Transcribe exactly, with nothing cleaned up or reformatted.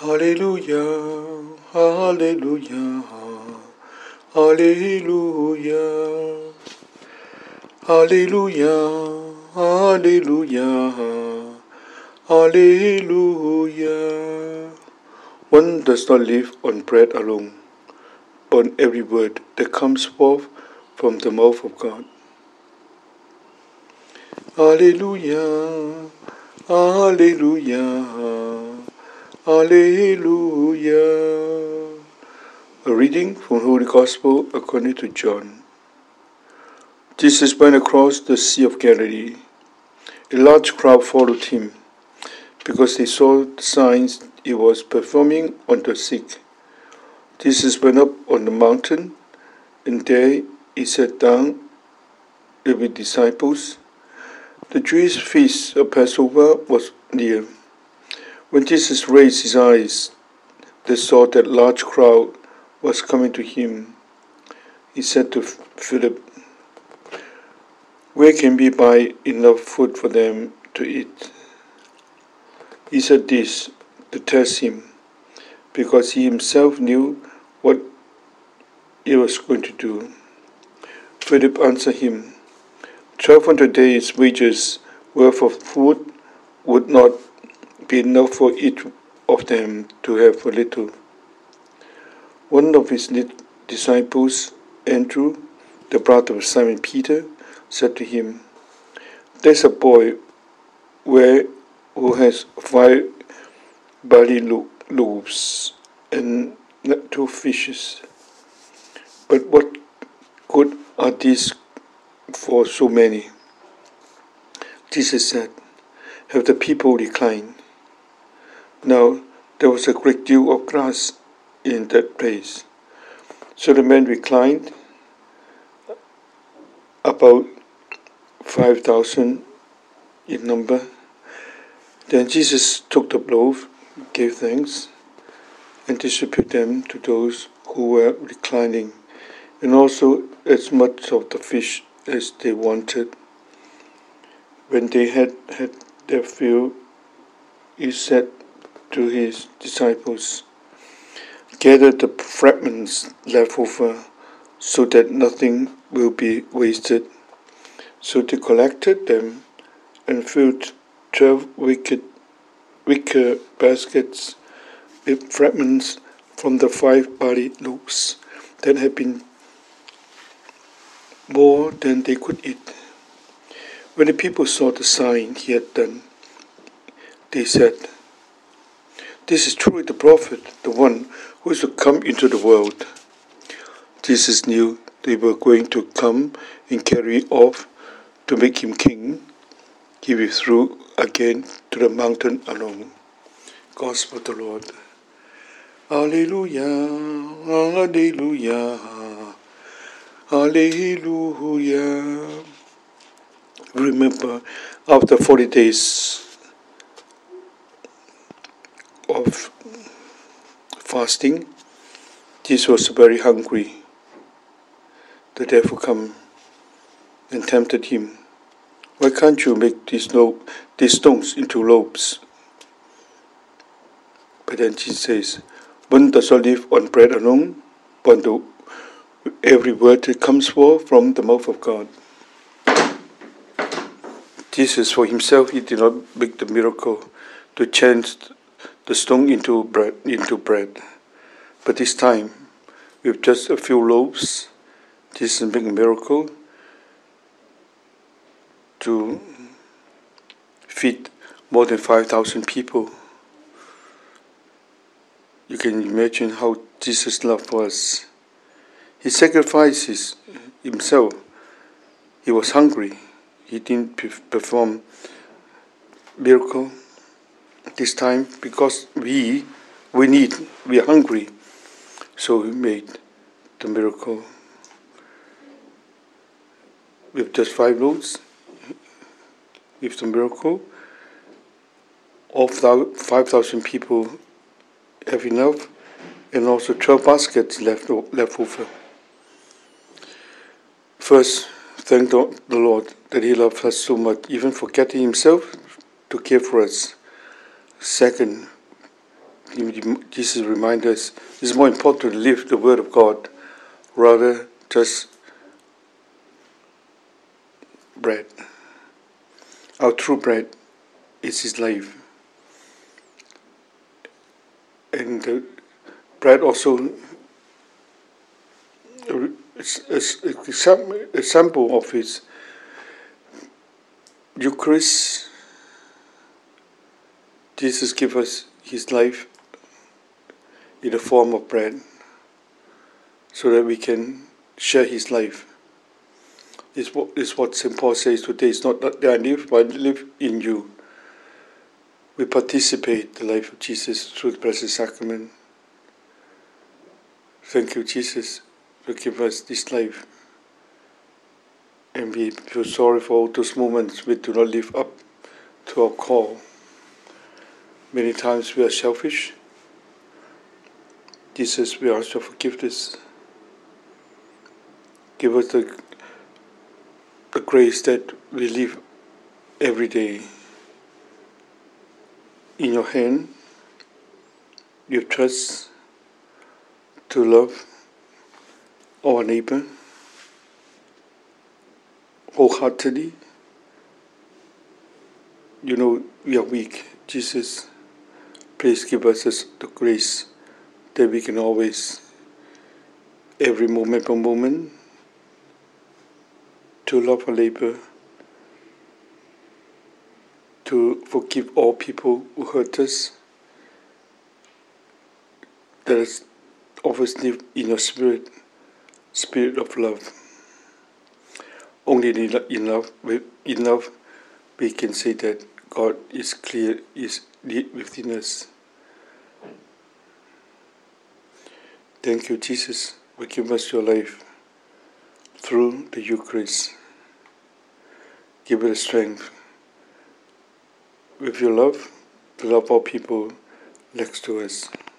Hallelujah, hallelujah, hallelujah, hallelujah, hallelujah, hallelujah. One does not live on bread alone, but on every word that comes forth from the mouth of God. Hallelujah, hallelujah, hallelujah. A reading from Holy Gospel according to John. Jesus went across the Sea of Galilee. A large crowd followed him, because they saw the signs he was performing on the sick. Jesus went up on the mountain, and there he sat down with his disciples. The Jewish feast of Passover was near. When Jesus raised his eyes, they saw that large crowd was coming to him. He said to Philip, "Where can we buy enough food for them to eat?" He said this to test him, because he himself knew what he was going to do. Philip answered him, Twelve hundred days' wages worth of food would not be enough for each of them to have a little. One of his disciples, Andrew, the brother of Simon Peter, said to him, "There's a boy where who has five barley loaves and two fishes. But what good are these for so many?" Jesus said, "Have the people recline?" Now there was a great deal of grass in that place. So the men reclined, about five thousand in number. Then Jesus took the loaf, gave thanks, and distributed them to those who were reclining, and also as much of the fish as they wanted. When they had had their fill, he said to his disciples, "Gather the fragments left over, so that nothing will be wasted." So they collected them and filled twelve wicker, wicker baskets with fragments from the five barley loaves that had been more than they could eat. When the people saw the sign he had done, they said, "This is truly the prophet, the one who is to come into the world." Jesus knew they were going to come and carry off to make him king. He withdrew again to the mountain alone. Gospel of the Lord. Hallelujah, hallelujah, hallelujah. Remember, after forty days of fasting, Jesus was very hungry. The devil came and tempted him. "Why can't you make these, lo- these stones into loaves?" But then Jesus says, "One does not live on bread alone, but on every word that comes forth from the mouth of God." Jesus, for himself, he did not make the miracle to change the stone into bread, into bread. But this time, with just a few loaves, Jesus made a miracle to feed more than five thousand people. You can imagine how Jesus' love was. He sacrifices himself. He was hungry. He didn't perform miracle this time because we we need, we are hungry. So he made the miracle with just five loaves. With the miracle, all five thousand people have enough, and also twelve baskets left, left over. First, thank the Lord that he loved us so much, even forgetting himself to care for us. Second, Jesus reminds us it's more important to live the Word of God rather just bread. Our true bread is His life. And the bread also is a sample of His Eucharist. Jesus gives us His life in the form of bread so that we can share His life. It's what, it's what Saint Paul says today. It's not that I live, but I live in you. We participate in the life of Jesus through the Blessed Sacrament. Thank you, Jesus, for giving us this life. And we feel sorry for all those moments we do not live up to our call. Many times we are selfish. Jesus, we ask for forgiveness. Give us the, the grace that we live every day. In your hand, you have trust to love our neighbor wholeheartedly. You know we are weak. Jesus, please give us the grace that we can always, every moment by moment, to love our neighbor, to forgive all people who hurt us. Let us always live in your spirit, spirit of love. Only in love, in love, we can say that God is clear, is within us. Thank you, Jesus, for giving us your life through the Eucharist. Give us strength with your love to love all people next to us.